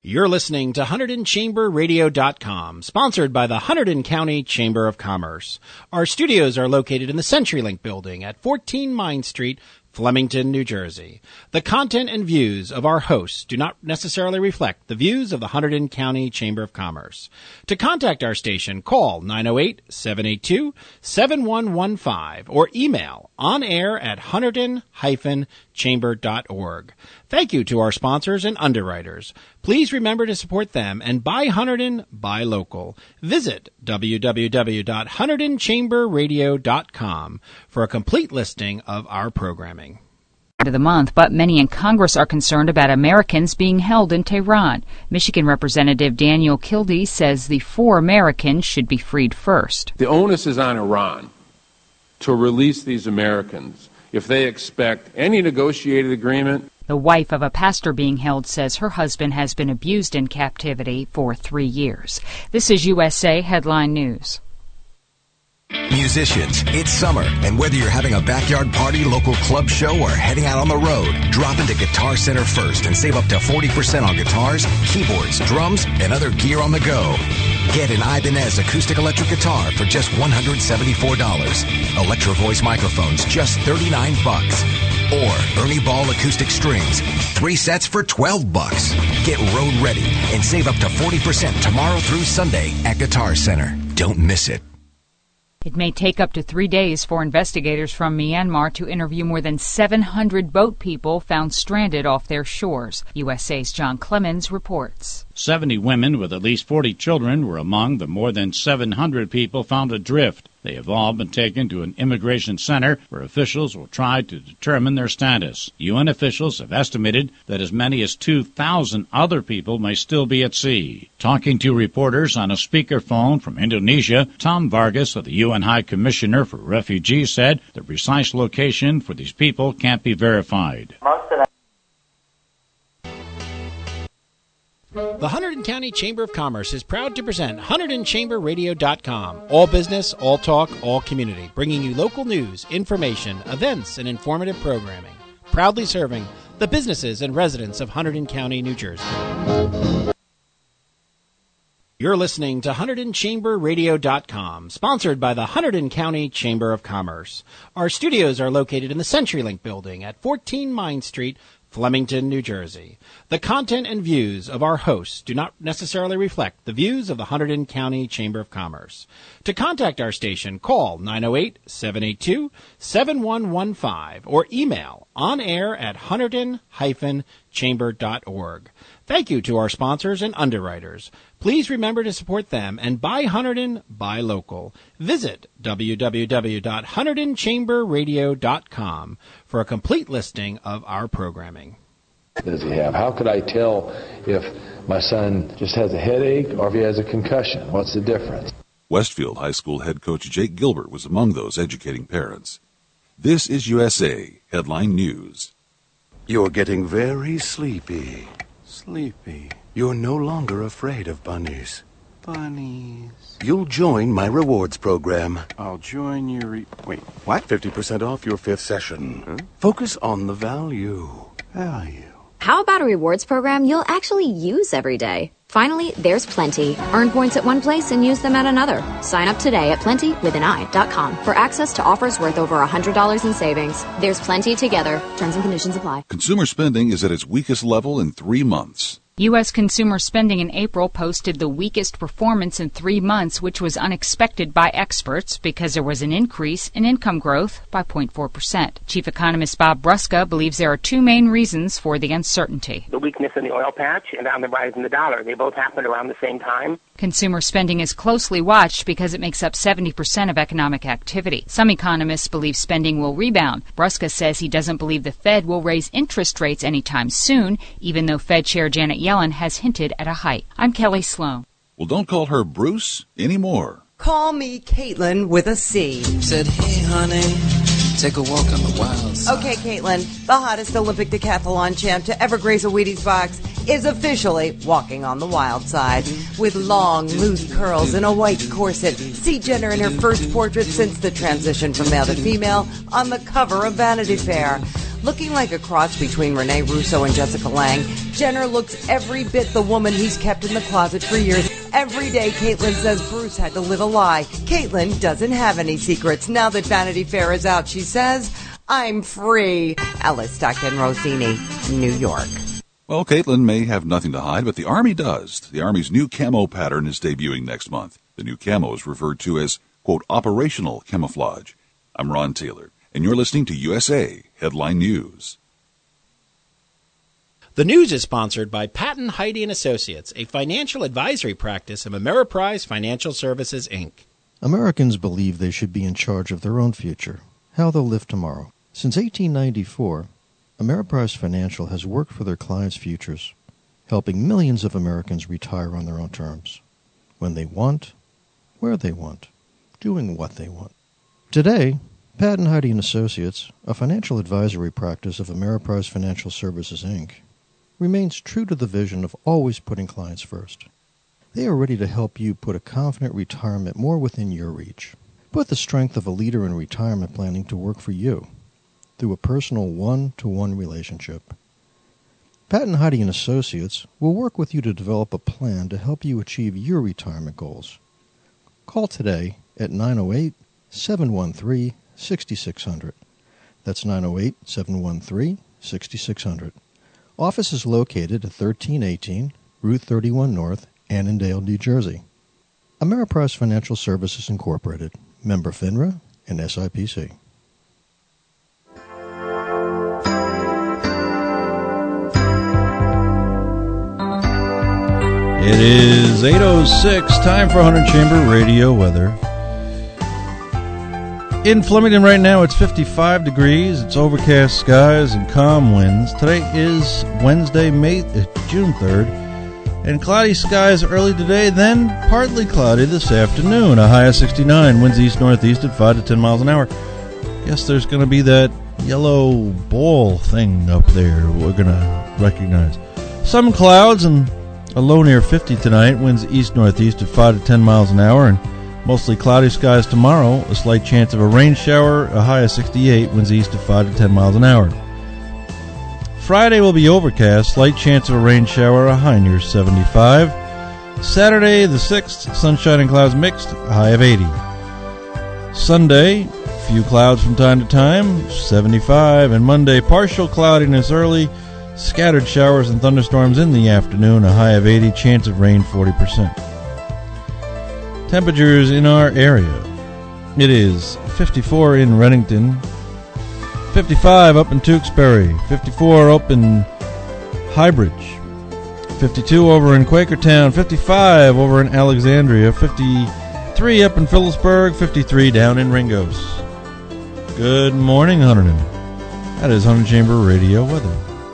You're listening to HunterdonChamberRadio.com, sponsored by the Hunterdon County Chamber of Commerce. Our studios are located in the CenturyLink building at 14 Mine Street, Flemington, New Jersey. The content and views of our hosts do not necessarily reflect the views of the Hunterdon County Chamber of Commerce. To contact our station, call 908-782-7115 or email onair@hunterdon-chamber.org. Thank you to our sponsors and underwriters. Please remember to support them and buy Hunterdon, buy local. Visit www.HunterdonChamberRadio.com for a complete listing of our programming. Of the month, but many in Congress are concerned about Americans being held in Tehran. Michigan Representative Daniel Kildee says the 4 Americans should be freed first. The onus is on Iran to release these Americans if they expect any negotiated agreement. The wife of a pastor being held says her husband has been abused in captivity for 3 years. This is USA Headline News. Musicians, it's summer, and whether you're having a backyard party, local club show, or heading out on the road, drop into Guitar Center first and save up to 40% on guitars, keyboards, drums, and other gear on the go. Get an Ibanez acoustic electric guitar for just $174. Electro Voice microphones, just $39. Or Ernie Ball acoustic strings, 3 sets for $12. Get road ready and save up to 40% tomorrow through Sunday at Guitar Center. Don't miss it. It may take up to 3 days for investigators from Myanmar to interview more than 700 boat people found stranded off their shores. USA's John Clemens reports. 70 women with at least 40 children were among the more than 700 people found adrift. They have all been taken to an immigration center where officials will try to determine their status. UN officials have estimated that as many as 2,000 other people may still be at sea. Talking to reporters on a speakerphone from Indonesia, Tom Vargas of the UN High Commissioner for Refugees said the precise location for these people can't be verified. The Hunterdon County Chamber of Commerce is proud to present HunterdonChamberRadio.com. All business, all talk, all community, bringing you local news, information, events, and informative programming. Proudly serving the businesses and residents of Hunterdon County, New Jersey. You're listening to HunterdonChamberRadio.com, sponsored by the Hunterdon County Chamber of Commerce. Our studios are located in the CenturyLink building at 14 Mine Street, Flemington, New Jersey. The content and views of our hosts do not necessarily reflect the views of the Hunterdon County Chamber of Commerce. To contact our station, call 908-782-7115 or email onair@hunterdon-chamber.org. Thank you to our sponsors and underwriters. Please remember to support them and buy Hunterdon, buy local. Visit www.HunterdonChamberRadio.com for a complete listing of our programming. Does he have? How could I tell if my son just has a headache or if he has a concussion? What's the difference? Westfield High School head coach Jake Gilbert was among those educating parents. This is USA Headline News. You're getting very sleepy. Sleepy. You're no longer afraid of bunnies. Bunnies. You'll join my rewards program. I'll join your... Wait, what? 50% off your 5th session. Huh? Focus on the value. Value. How about a rewards program you'll actually use every day? Finally, there's Plenty. Earn points at one place and use them at another. Sign up today at plentywithani.com for access to offers worth over $100 in savings. There's Plenty together. Terms and conditions apply. Consumer spending is at its weakest level in 3 months. U.S. consumer spending in April posted the weakest performance in 3 months, which was unexpected by experts because there was an increase in income growth by 0.4%. Chief economist Bob Brusca believes there are 2 main reasons for the uncertainty. The weakness in the oil patch and on the rise in the dollar. They both happened around the same time. Consumer spending is closely watched because it makes up 70% of economic activity. Some economists believe spending will rebound. Brusca says he doesn't believe the Fed will raise interest rates anytime soon, even though Fed Chair Janet Yellen has hinted at a hike. I'm Kelly Sloan. Well, don't call her Bruce anymore. Call me Caitlin with a C. Said, hey, honey, take a walk on the wild side. Okay, Caitlin, the hottest Olympic decathlon champ to ever grace a Wheaties box is officially walking on the wild side. With long, loose curls and a white corset, see Jenner in her first portrait since the transition from male to female on the cover of Vanity Fair. Looking like a cross between Rene Russo and Jessica Lange, Jenner looks every bit the woman he's kept in the closet for years. Every day, Caitlyn says Bruce had to live a lie. Caitlyn doesn't have any secrets. Now that Vanity Fair is out, she says, I'm free. Alice Stockton Rossini, New York. Well, Caitlyn may have nothing to hide, but the Army does. The Army's new camo pattern is debuting next month. The new camo is referred to as, quote, operational camouflage. I'm Ron Taylor, and you're listening to USA Headline News. The news is sponsored by Patton, Heide & Associates, a financial advisory practice of Ameriprise Financial Services, Inc. Americans believe they should be in charge of their own future, how they'll live tomorrow. Since 1894, Ameriprise Financial has worked for their clients' futures, helping millions of Americans retire on their own terms, when they want, where they want, doing what they want. Today, Patton, Heide & Associates, a financial advisory practice of Ameriprise Financial Services, Inc., remains true to the vision of always putting clients first. They are ready to help you put a confident retirement more within your reach. Put the strength of a leader in retirement planning to work for you through a personal one-to-one relationship. Patton, Heide & Associates will work with you to develop a plan to help you achieve your retirement goals. Call today at 908-713-6600. That's 908-713-6600. Office is located at 1318 Route 31 North, Annandale, New Jersey. Ameriprise Financial Services Incorporated, member FINRA and SIPC. It is 8:06, time for 100 Chamber Radio weather. In Flemington right now, it's 55 degrees, it's overcast skies and calm winds. Today is Wednesday, June 3rd, and cloudy skies early today, then partly cloudy this afternoon. A high of 69, winds east-northeast at 5 to 10 miles an hour. Guess there's going to be that yellow ball thing up there we're going to recognize. Some clouds and a low near 50 tonight, winds east-northeast at 5 to 10 miles an hour, and mostly cloudy skies tomorrow, a slight chance of a rain shower, a high of 68, winds east at 5 to 10 miles an hour. Friday will be overcast, slight chance of a rain shower, a high near 75. Saturday the 6th, sunshine and clouds mixed, a high of 80. Sunday, few clouds from time to time, 75. And Monday, partial cloudiness early, scattered showers and thunderstorms in the afternoon, a high of 80, chance of rain 40%. Temperatures in our area. It is 54 in Reddington, 55 up in Tewksbury, 54 up in Highbridge, 52 over in Quakertown, 55 over in Alexandria, 53 up in Phillipsburg, 53 down in Ringgoes. Good morning, Hunterdon. That is 100 Chamber Radio weather.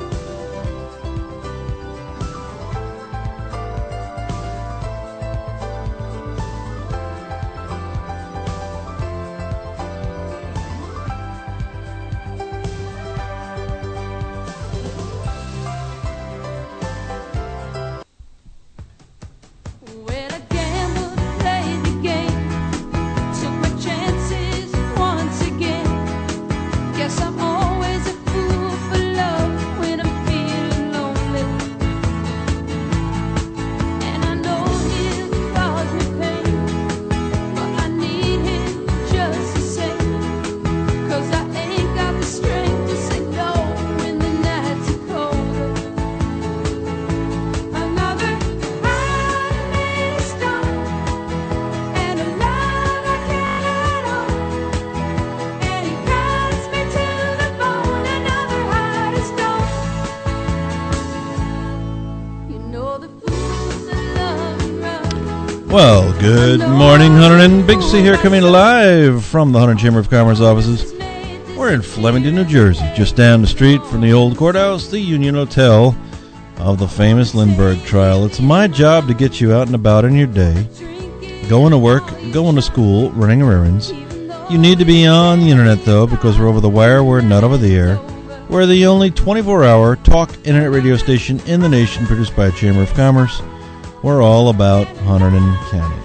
Well, good morning, Hunterdon. Big C here, coming live from the Hunterdon Chamber of Commerce offices. We're in Flemington, New Jersey, just down the street from the old courthouse, the Union Hotel of the famous Lindbergh trial. It's my job to get you out and about in your day, going to work, going to school, running errands. You need to be on the internet, though, because we're over the wire, we're not over the air. We're the only 24-hour talk internet radio station in the nation produced by a Chamber of Commerce. We're all about Hunterdon County.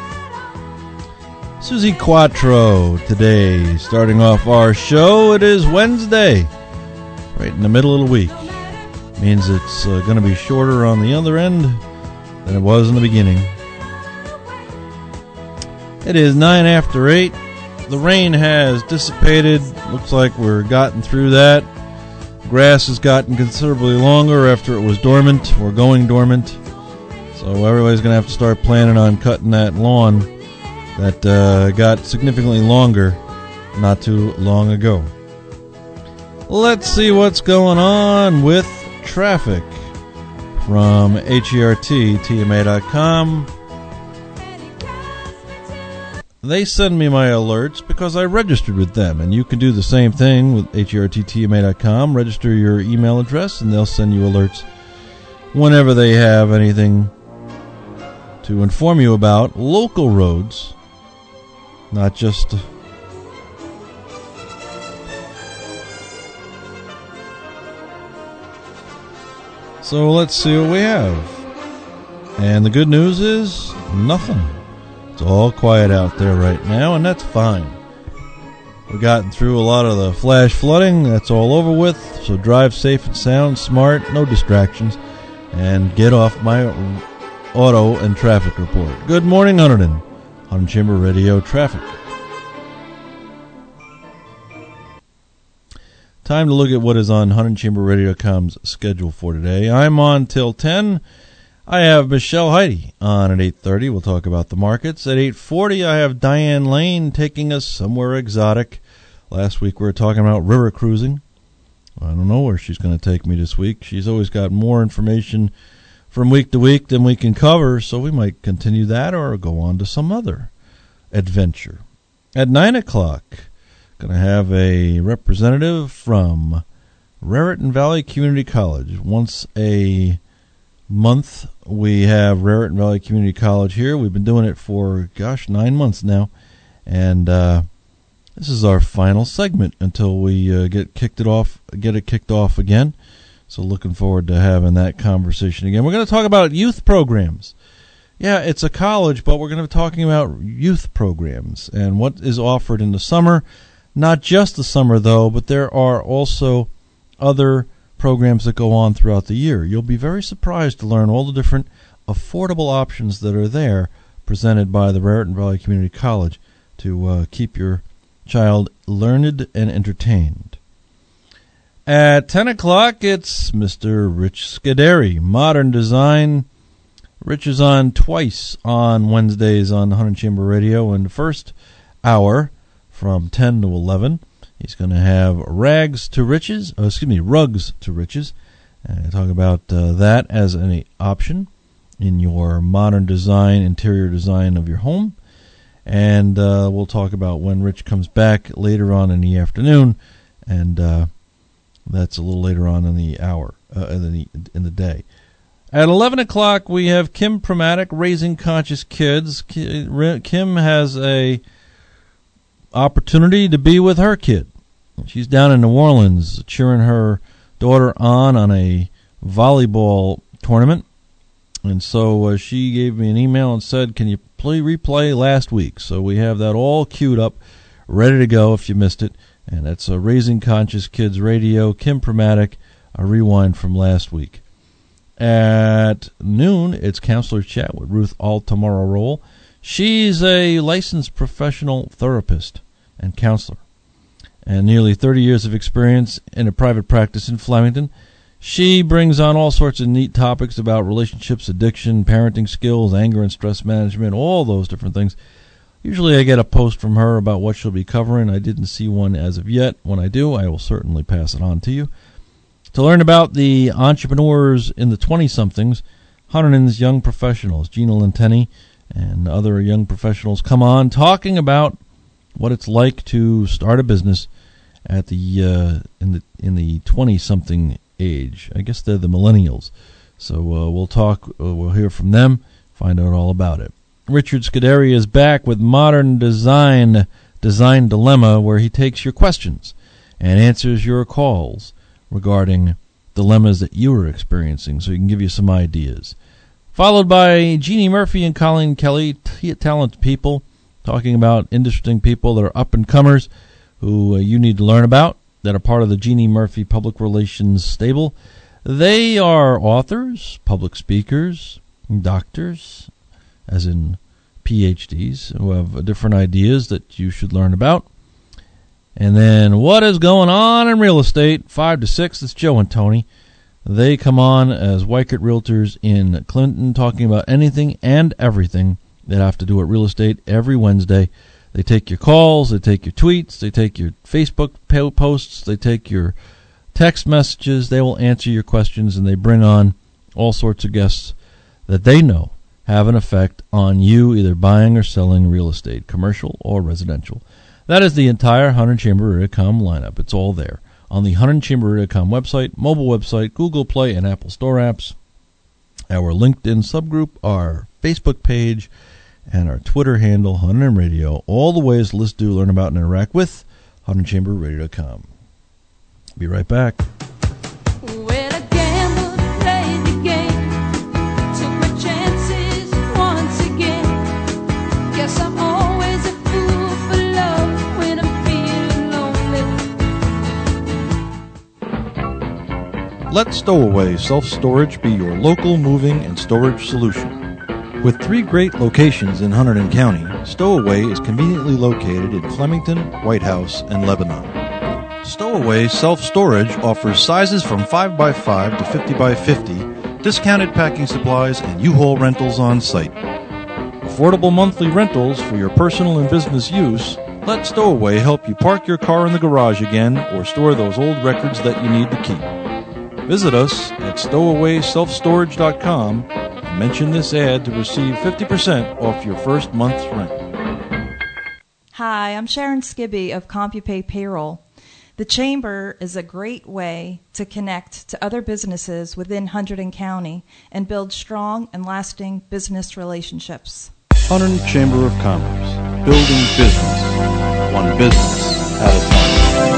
Susie Quattro today, starting off our show. It is Wednesday, right in the middle of the week. Means it's going to be shorter on the other end than it was in the beginning. It is 9 after 8. The rain has dissipated. Looks like we're gotten through that. Grass has gotten considerably longer after it was dormant or going dormant. So everybody's going to have to start planning on cutting that lawn that got significantly longer not too long ago. Let's see what's going on with traffic from HERT-TMA.com. They send me my alerts because I registered with them, and you can do the same thing with HERT-TMA.com. Register your email address, and they'll send you alerts whenever they have anything to inform you about local roads, not just so let's see what we have. And the good news is nothing. It's all quiet out there right now, and that's fine. We've gotten through a lot of the flash flooding. That's all over with. So drive safe and sound, smart, no distractions, and get off my auto and traffic report. Good morning, Hunterdon. Hunterdon Chamber Radio traffic. Time to look at what is on HunterdonChamberRadio.com's schedule for today. I'm on till 10. I have Michelle Heidi on at 8:30. We'll talk about the markets. At 8:40, I have Diane Lane taking us somewhere exotic. Last week we were talking about river cruising. I don't know where she's going to take me this week. She's always got more information from week to week than we can cover, so we might continue that or go on to some other adventure. At 9 o'clock, going to have a representative from Raritan Valley Community College. Once a month we have Raritan Valley Community College here. We've been doing it for 9 months now, and this is our final segment until we get it kicked off again. So looking forward to having that conversation again. We're going to talk about youth programs. Yeah, it's a college, but we're going to be talking about youth programs and what is offered in the summer. Not just the summer, though, but there are also other programs that go on throughout the year. You'll be very surprised to learn all the different affordable options that are there presented by the Raritan Valley Community College to keep your child learned and entertained. At 10 o'clock, it's Mr. Rich Scuderi, Modern Design. Rich is on twice on Wednesdays on Hunterdon Chamber Radio. In the first hour, from 10 to 11, he's going to have Rugs to Riches, and talk about that as an option in your modern design, interior design of your home. And we'll talk about when Rich comes back later on in the afternoon, and that's a little later on in the hour, in the day. At 11 o'clock, we have Kim Pramatic, Raising Conscious Kids. Kim has a opportunity to be with her kid. She's down in New Orleans cheering her daughter on a volleyball tournament. And so she gave me an email and said, can you please replay last week? So we have that all queued up, ready to go if you missed it. And that's Raising Conscious Kids Radio, Kim Pramatic, a rewind from last week. At noon, it's Counselor's Chat with Ruth Altamara-Roll. She's a licensed professional therapist and counselor, and nearly 30 years of experience in a private practice in Flemington. She brings on all sorts of neat topics about relationships, addiction, parenting skills, anger and stress management, all those different things. Usually I get a post from her about what she'll be covering. I didn't see one as of yet. When I do, I will certainly pass it on to you. To learn about the entrepreneurs in the 20-somethings, Hunterdon's Young Professionals, Gina Lenteni and other young professionals come on talking about what it's like to start a business at the in the 20-something age. I guess they're the millennials. So we'll talk. We'll hear from them. Find out all about it. Richard Scuderi is back with Modern Design Dilemma, where he takes your questions and answers your calls regarding dilemmas that you are experiencing, so he can give you some ideas. Followed by Jeannie Murphy and Colleen Kelly, talented people, talking about interesting people that are up-and-comers who you need to learn about. that are part of the Jeannie Murphy Public Relations stable. They are authors, public speakers, doctors, as in PhDs, who have different ideas that you should learn about. And then what is going on in real estate, 5 to 6, it's Joe and Tony. They come on as Weichert Realtors in Clinton, talking about anything and everything that have to do with real estate every Wednesday. They take your calls, they take your tweets, they take your Facebook posts, they take your text messages. They will answer your questions, and they bring on all sorts of guests that they know have an effect on you either buying or selling real estate, commercial or residential. That is the entire HuntingtonChamber.com lineup. It's all there on the HuntingtonChamber.com website, mobile website, Google Play, and Apple Store apps, our LinkedIn subgroup, our Facebook page, and our Twitter handle, Huntington Radio. All the ways to listen to, learn about, and interact with HuntingtonChamberRadio.com. Be right back. Let Stowaway Self-Storage be your local moving and storage solution. With 3 great locations in Hunterdon County, Stowaway is conveniently located in Flemington, White House, and Lebanon. Stowaway Self-Storage offers sizes from 5x5 to 50x50, discounted packing supplies, and U-Haul rentals on site. Affordable monthly rentals for your personal and business use. Let Stowaway help you park your car in the garage again or store those old records that you need to keep. Visit us at stowawayselfstorage.com and mention this ad to receive 50% off your first month's rent. Hi, I'm Sharon Skibby of CompuPay Payroll. The Chamber is a great way to connect to other businesses within Hunterdon County and build strong and lasting business relationships. Hunterdon Chamber of Commerce, building business, one business at a time.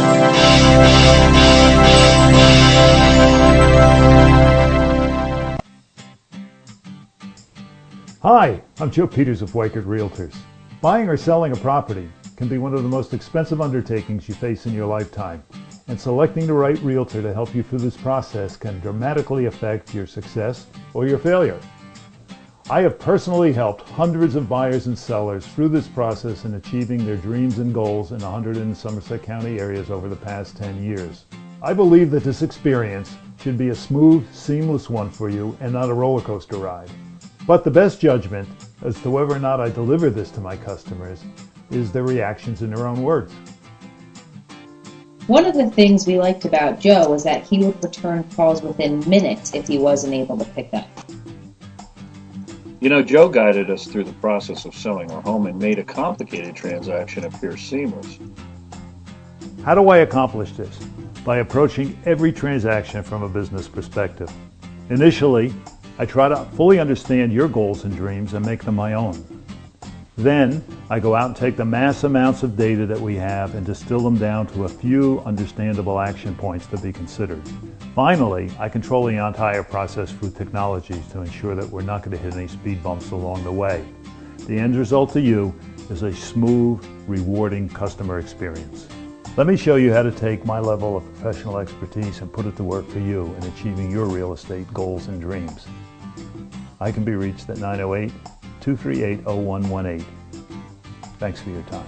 Hi, I'm Joe Peters of Weichert Realtors. Buying or selling a property can be one of the most expensive undertakings you face in your lifetime, and selecting the right realtor to help you through this process can dramatically affect your success or your failure. I have personally helped hundreds of buyers and sellers through this process in achieving their dreams and goals in the Hunterdon and Somerset County areas over the past 10 years. I believe that this experience should be a smooth, seamless one for you and not a roller coaster ride. But the best judgment as to whether or not I deliver this to my customers is their reactions in their own words. One of the things we liked about Joe was that he would return calls within minutes if he wasn't able to pick up. You know, Joe guided us through the process of selling our home and made a complicated transaction appear seamless. How do I accomplish this? By approaching every transaction from a business perspective. Initially, I try to fully understand your goals and dreams and make them my own. Then, I go out and take the mass amounts of data that we have and distill them down to a few understandable action points to be considered. Finally, I control the entire process through technologies to ensure that we're not going to hit any speed bumps along the way. The end result to you is a smooth, rewarding customer experience. Let me show you how to take my level of professional expertise and put it to work for you in achieving your real estate goals and dreams. I can be reached at 908-238-0118. Thanks for your time.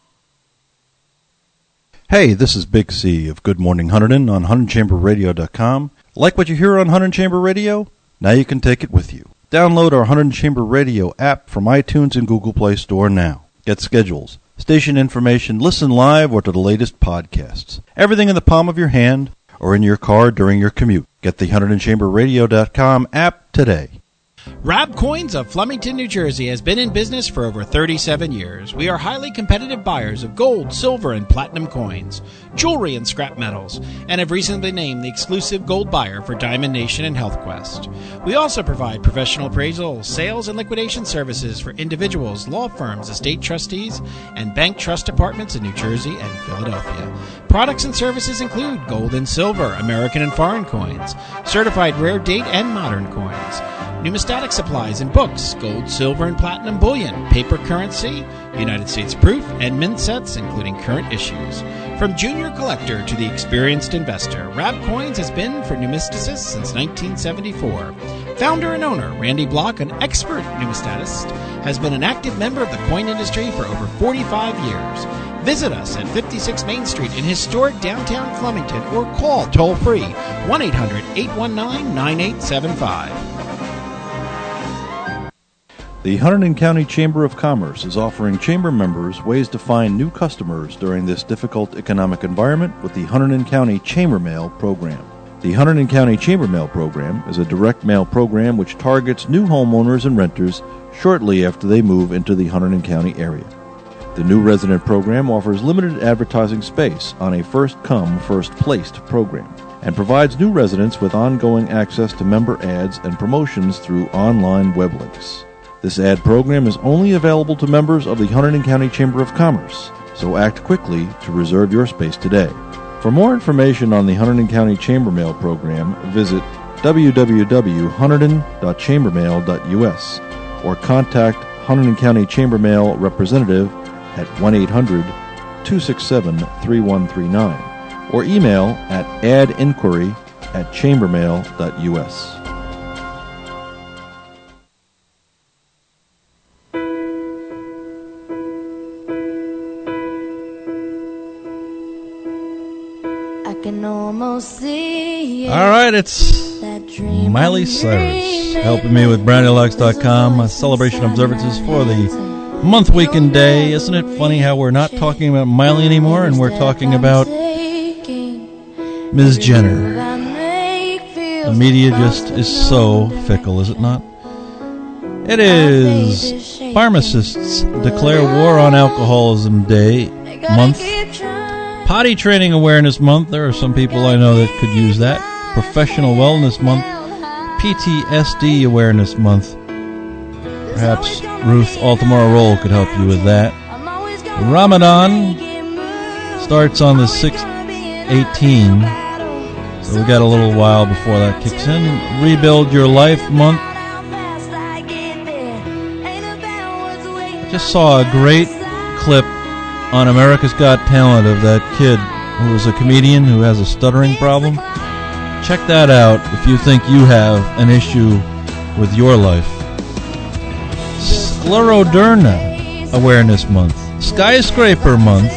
Hey, this is Big C of Good Morning Hunterdon on HuntingtonChamberRadio.com. Like what you hear on Hunterdon Chamber Radio? Now you can take it with you. Download our Hunterdon Chamber Radio app from iTunes and Google Play Store now. Get schedules, station information, listen live, or to the latest podcasts. Everything in the palm of your hand or in your car during your commute. Get the HuntingtonChamberRadio.com app today. Rab Coins of Flemington, New Jersey has been in business for over 37 years. We are highly competitive buyers of gold, silver, and platinum coins, jewelry, and scrap metals, and have recently named the exclusive gold buyer for Diamond Nation and HealthQuest. We also provide professional appraisal, sales, and liquidation services for individuals, law firms, estate trustees, and bank trust departments in New Jersey and Philadelphia. Products and services include gold and silver, American and foreign coins, certified rare date and modern coins, numismatic supplies and books, gold, silver, and platinum bullion, paper currency, United States proof, and mint sets, including current issues. From junior collector to the experienced investor, Rab Coins has been for numisticists since 1974. Founder and owner Randy Block, an expert numismatist, has been an active member of the coin industry for over 45 years. Visit us at 56 Main Street in historic downtown Flemington or call toll-free 1-800-819-9875. The Hunterdon County Chamber of Commerce is offering chamber members ways to find new customers during this difficult economic environment with the Hunterdon County Chamber Mail Program. The Hunterdon County Chamber Mail Program is a direct mail program which targets new homeowners and renters shortly after they move into the Hunterdon County area. The new resident program offers limited advertising space on a first-come, first-placed program and provides new residents with ongoing access to member ads and promotions through online web links. This ad program is only available to members of the Hunterdon County Chamber of Commerce, so act quickly to reserve your space today. For more information on the Hunterdon County Chamber Mail Program, visit www.hunterdon.chambermail.us or contact Hunterdon County Chamber Mail representative at 1-800-267-3139 or email at adinquiry@chambermail.us. All right, it's Miley Cyrus helping me with BrownieLux.com, celebration observances for the month, week, and day. Isn't it funny how we're not talking about Miley anymore and we're talking about Ms. Jenner? The media just is so fickle, is it not? It is Pharmacists Declare War on Alcoholism Day month. Potty Training Awareness Month. There are some people I know that could use that. Professional Wellness Month. PTSD Awareness Month. Perhaps Ruth Altamora Roll could help you with that. Ramadan starts on the 6/18, so we got a little while before that kicks in. Rebuild Your Life Month. I just saw a great clip on America's Got Talent of that kid who was a comedian who has a stuttering problem. Check that out if you think you have an issue with your life. Scleroderma Awareness Month. Skyscraper Month.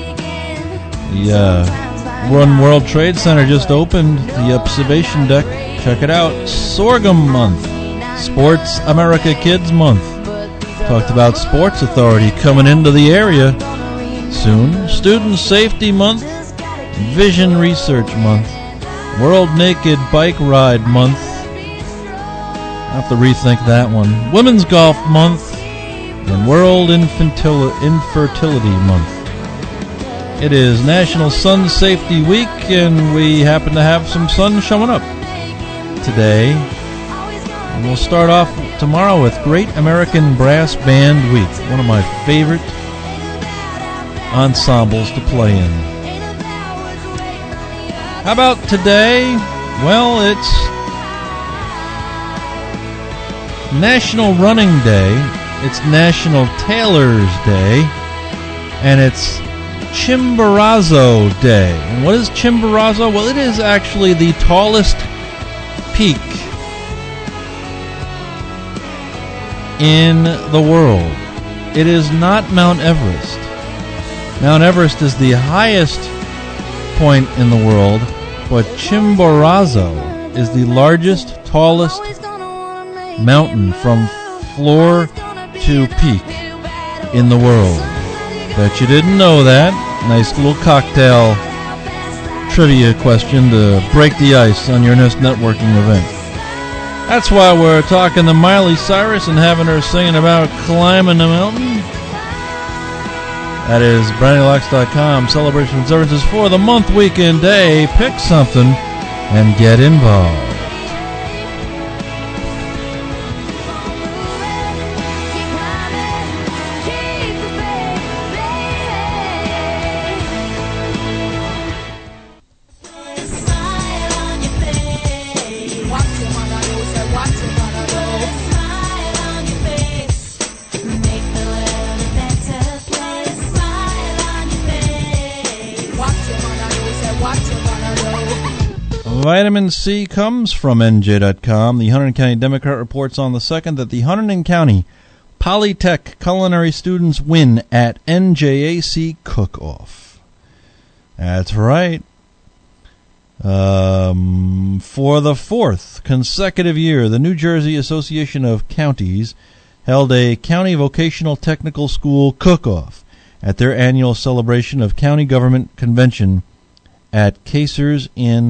The One World Trade Center just opened the observation deck. Check it out. Sorghum Month. Sports America Kids Month. Talked about Sports Authority coming into the area soon. Student Safety Month. Vision Research Month. World Naked Bike Ride Month. I'll have to rethink that one. Women's Golf Month. And World Infertility Month. It is National Sun Safety Week, and we happen to have some sun showing up today. And we'll start off tomorrow with Great American Brass Band Week, one of my favorite ensembles to play in. How about today? Well, it's National Running Day, it's National Tailor's Day, and it's Chimborazo Day. And what is Chimborazo? Well, it is actually the tallest peak in the world. It is not Mount Everest. Mount Everest is the highest point in the world, but Chimborazo is the largest, tallest mountain from floor to peak in the world. Bet you didn't know that. Nice little cocktail trivia question to break the ice on your next networking event. That's why we're talking to Miley Cyrus and having her singing about climbing the mountain. That is BrownieLux.com. Celebration observances for the month, week, and day. Pick something and get involved. Walk Vitamin C comes from NJ.com. The Hunterdon County Democrat reports on the 2nd that the Hunterdon County Polytech culinary students win at NJAC Cook-Off. That's right. For the 4th consecutive year, the New Jersey Association of Counties held a County Vocational Technical School Cook-Off at their annual celebration of County Government Convention at Caesars.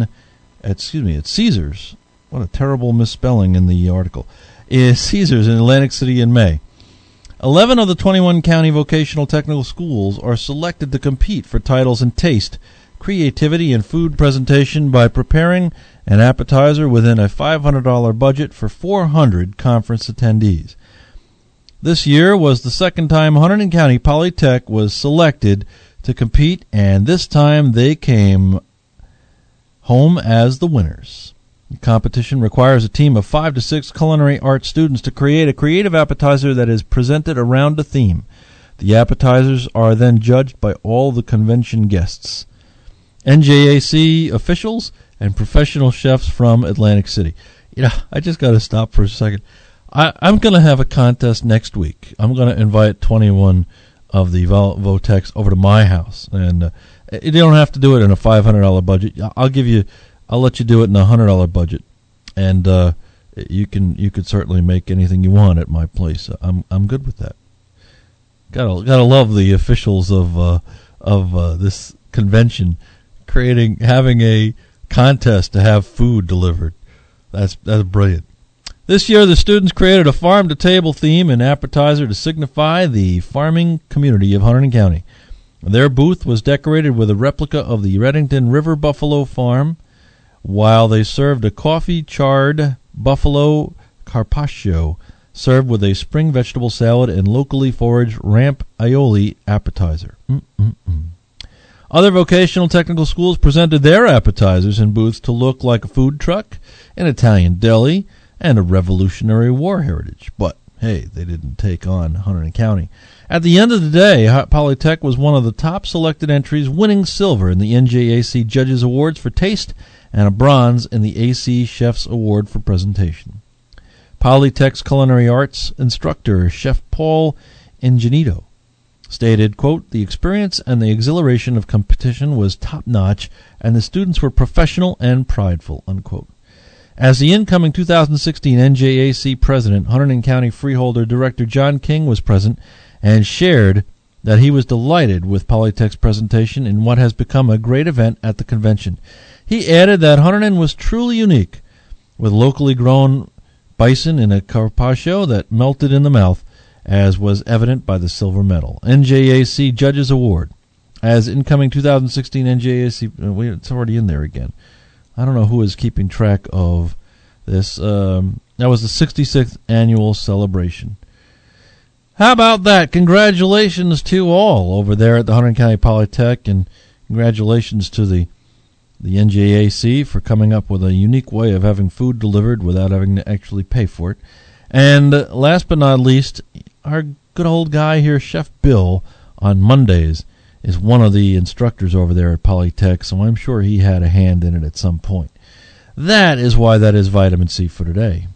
What a terrible misspelling in the article. Caesars in Atlantic City in May. 11 of the 21 county vocational technical schools are selected to compete for titles in taste, creativity, and food presentation by preparing an appetizer within a $500 budget for 400 conference attendees. This year was the second time Hunterdon County Polytech was selected to compete, and this time they came home as the winners. The competition requires a team of 5 to 6 culinary arts students to create a creative appetizer that is presented around a theme. The appetizers are then judged by all the convention guests, NJAC officials, and professional chefs from Atlantic City. I just got to stop for a second. I'm going to have a contest next week. I'm going to invite 21 of the Votex over to my house, and you don't have to do it in a $500 budget. I'll let you do it in a $100 budget, and you could certainly make anything you want at my place. I'm good with that. Gotta love the officials of this convention having a contest to have food delivered. That's brilliant. This year, the students created a farm-to-table theme and appetizer to signify the farming community of Hunterdon County. Their booth was decorated with a replica of the Reddington River Buffalo Farm, while they served a coffee-charred buffalo carpaccio served with a spring vegetable salad and locally foraged ramp aioli appetizer. Other vocational technical schools presented their appetizers in booths to look like a food truck, an Italian deli, and a Revolutionary War heritage. But, hey, they didn't take on Hunterdon County. At the end of the day, Polytech was one of the top selected entries, winning silver in the NJAC Judges Awards for taste and a bronze in the AC Chefs Award for presentation. Polytech's culinary arts instructor, Chef Paul Ingenito, stated, quote, "The experience and the exhilaration of competition was top-notch, and the students were professional and prideful," unquote. As the incoming 2016 NJAC president, Hunterdon County Freeholder Director John King was present and shared that he was delighted with Polytech's presentation in what has become a great event at the convention. He added that Hunterdon was truly unique, with locally grown bison in a carpaccio that melted in the mouth, as was evident by the silver medal. NJAC Judges Award. As incoming 2016 NJAC, it's already in there again. I don't know who is keeping track of this. That was the 66th annual celebration. How about that? Congratulations to all over there at the Hunterdon County Polytech, and congratulations to the NJAC for coming up with a unique way of having food delivered without having to actually pay for it. And last but not least, our good old guy here, Chef Bill, on Mondays, is one of the instructors over there at Polytech, so I'm sure he had a hand in it at some point. That is why that is Vitamin C for today.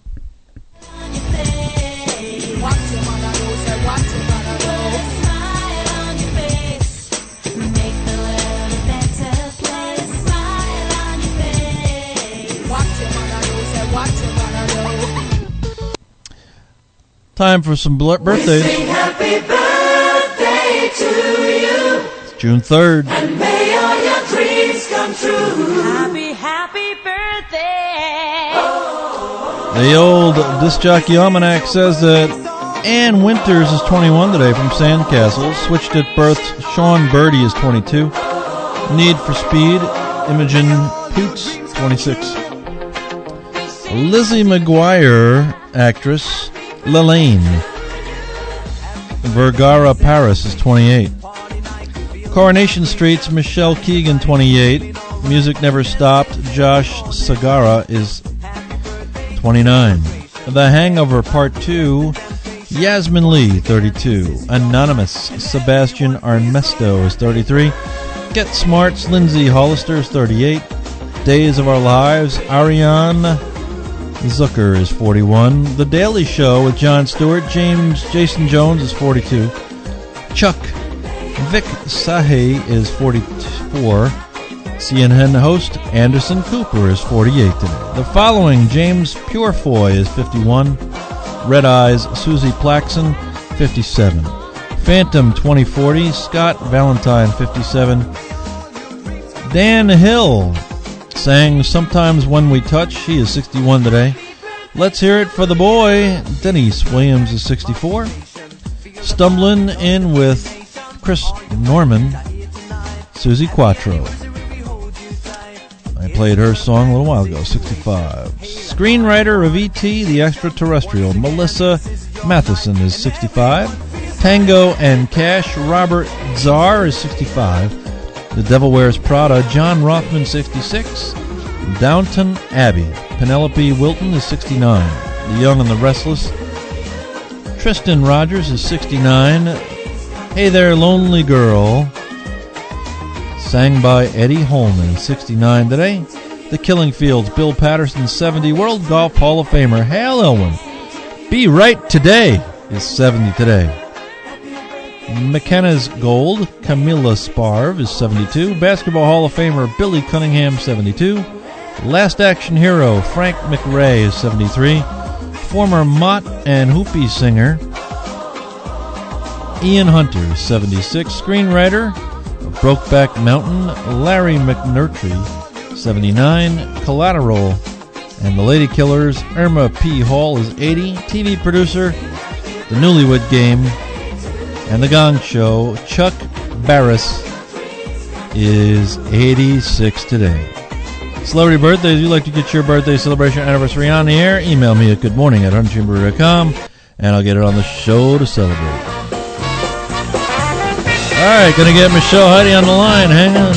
Time for some birthdays. We sing happy birthday to you. It's June 3rd. And may all your dreams come true. Happy birthday. The old disc jockey almanac says that Ann Winters is 21 today from Sandcastles. Switched at birth, Sean Birdie is 22. Need for Speed, Imogen Poots, 26. Lizzie McGuire, actress, Lelaine. Vergara Paris is 28. Coronation Street's Michelle Keegan, 28. Music Never Stopped, Josh Sagara is 29. The Hangover Part 2, Yasmin Lee, 32. Anonymous, Sebastian Armesto is 33. Get Smart's Lindsay Hollister is 38. Days of Our Lives. Ariane Zucker is 41. The Daily Show with Jon Stewart. Jason Jones is 42. Chuck Vic Sahay is 44. CNN host Anderson Cooper is 48 today. The following: James Purefoy is 51. Red Eyes Susie Plaxon, 57. Phantom 2040, Scott Valentine, 57. Dan Hill sang Sometimes When We Touch. He is 61 today. Let's hear it for the boy. Denise Williams is 64. Stumbling in with Chris Norman, Susie Quattro. I played her song a little while ago, 65. Screenwriter of E.T. the Extraterrestrial, Melissa Matheson is 65. Tango and Cash, Robert Czar is 65. The Devil Wears Prada, John Rothman, 66. Downton Abbey, Penelope Wilton is 69. The Young and the Restless, Tristan Rogers is 69. Hey There, Lonely Girl, sang by Eddie Holman, 69 today. The Killing Fields, Bill Patterson, 70. World Golf Hall of Famer Hal Elwin, Be Right Today, is 70 today. McKenna's Gold, Camilla Sparv is 72. Basketball Hall of Famer Billy Cunningham, 72. Last Action Hero Frank McRae is 73. Former Mott and Hoopy singer Ian Hunter is 76. Screenwriter of Brokeback Mountain Larry McMurtry, 79. Collateral and The Lady Killers Irma P. Hall is 80. TV producer The Newlywed Game and The Gong Show, Chuck Barris, is 86 today. Celebrity birthdays. If you'd like to get your birthday celebration anniversary on the air, email me at goodmorning@100chamber.com, and I'll get it on the show to celebrate. All right, going to get Michelle Heidi on the line. Hang on.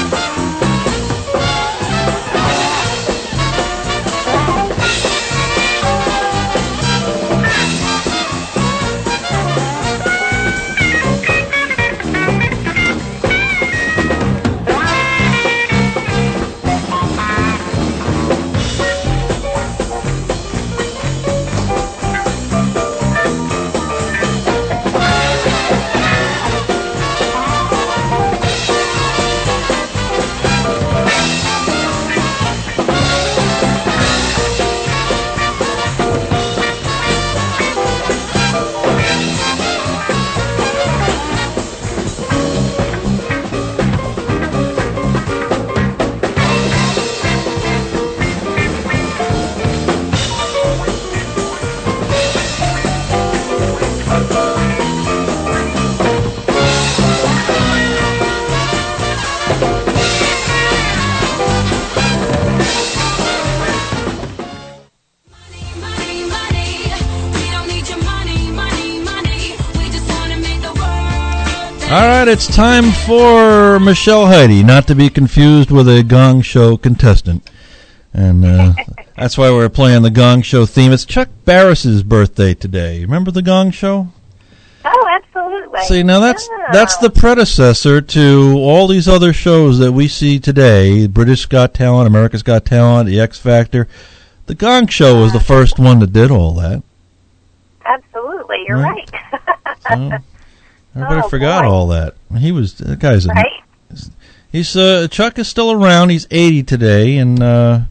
All right, it's time for Michelle Heidi, not to be confused with a Gong Show contestant. And that's why we're playing the Gong Show theme. It's Chuck Barris's birthday today. Remember the Gong Show? Oh, absolutely. See, now that's the predecessor to all these other shows that we see today. British Got Talent, America's Got Talent, The X Factor. The Gong Show was the first one that did all that. Absolutely, you're right. Everybody forgot all that. That guy's he's Chuck is still around. He's 80 today, and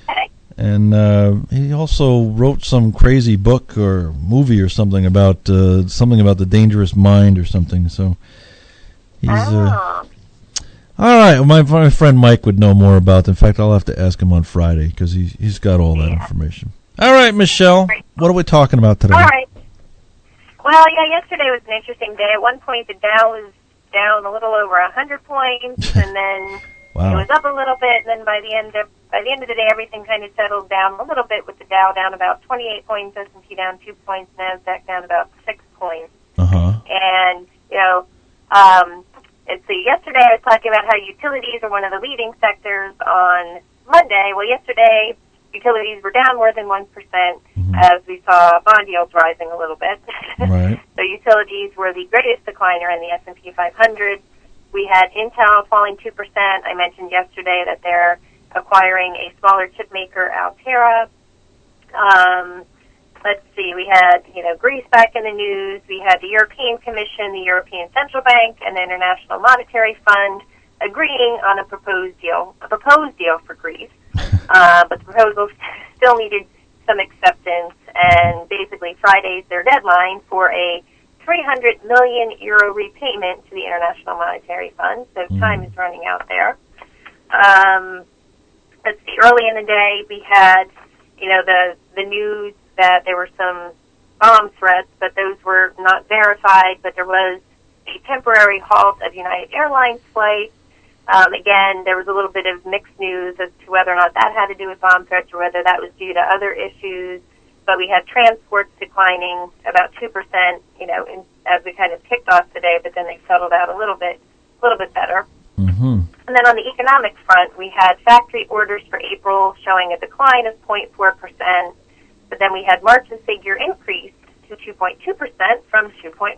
he also wrote some crazy book or movie or something about the dangerous mind or something. So he's all right. Well, my friend Mike would know more about it. In fact, I'll have to ask him on Friday because he's got all that information. All right, Michelle, what are we talking about today? All right. Well, yeah, yesterday was an interesting day. At one point, the Dow was down a little over 100 points, and then it was up a little bit. And then by the end of the day, everything kind of settled down a little bit, with the Dow down about 28 points, S&P down 2 points, Nasdaq down about 6 points. And yesterday I was talking about how utilities are one of the leading sectors on Monday. Well, yesterday utilities were down more than 1%, as we saw bond yields rising a little bit. Right. So utilities were the greatest decliner in the S&P 500. We had Intel falling 2%. I mentioned yesterday that they're acquiring a smaller chip maker, Altera. Let's see, we had, Greece back in the news. We had the European Commission, the European Central Bank, and the International Monetary Fund agreeing on a proposed deal for Greece. But the proposal still needed some acceptance, and basically Friday's their deadline for a €300 million repayment to the International Monetary Fund, so time is running out there. Let's see, early in the day we had, the news that there were some bomb threats, but those were not verified, but there was a temporary halt of United Airlines flights. Again, there was a little bit of mixed news as to whether or not that had to do with bomb threats or whether that was due to other issues. But we had transports declining about 2%, as we kind of kicked off today, but then they settled out a little bit better. Mm-hmm. And then on the economic front, we had factory orders for April showing a decline of 0.4%, but then we had March's figure increased to 2.2% from 2.1%.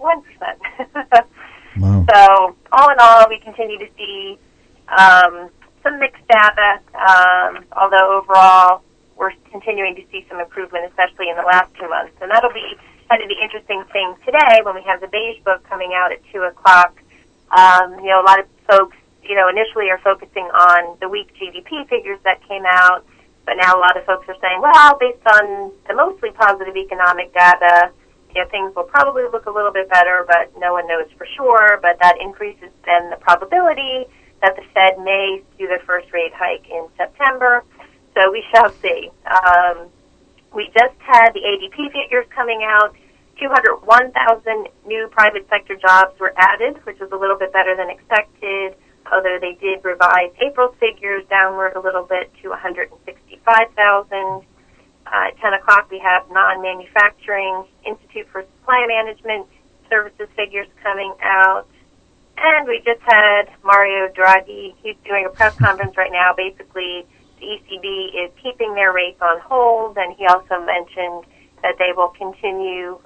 Wow. So all in all, we continue to see some mixed data, although overall we're continuing to see some improvement, especially in the last 2 months. And that'll be kind of the interesting thing today when we have the Beige Book coming out at 2 o'clock. A lot of folks, initially are focusing on the weak GDP figures that came out, but now a lot of folks are saying, well, based on the mostly positive economic data, things will probably look a little bit better, but no one knows for sure. But that increases then the probability that the Fed may do their first rate hike in September. So we shall see. We just had the ADP figures coming out. 201,000 new private sector jobs were added, which is a little bit better than expected, although they did revise April's figures downward a little bit to 165,000. At 10 o'clock, we have non-manufacturing Institute for Supply Management Services figures coming out. And we just had Mario Draghi. He's doing a press conference right now. Basically, the ECB is keeping their rates on hold, and he also mentioned that they will continue